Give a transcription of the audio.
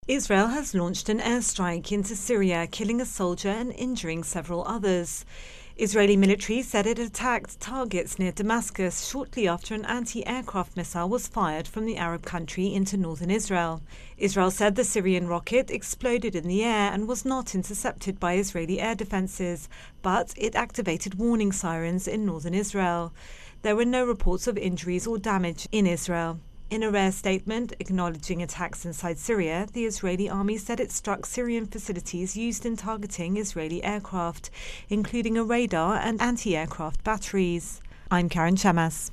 Israel has launched an airstrike into Syria, killing a soldier and injuring several others. Israeli military said it attacked targets near Damascus shortly after an anti-aircraft missile was fired from the Arab country into northern Israel. Israel said the Syrian rocket exploded in the air and was not intercepted by Israeli air defenses, but it activated warning sirens in northern Israel. There were no reports of injuries or damage in Israel. In a rare statement acknowledging attacks inside Syria, the Israeli army said it struck Syrian facilities used in targeting Israeli aircraft, including a radar and anti-aircraft batteries. I'm Karen Chamas.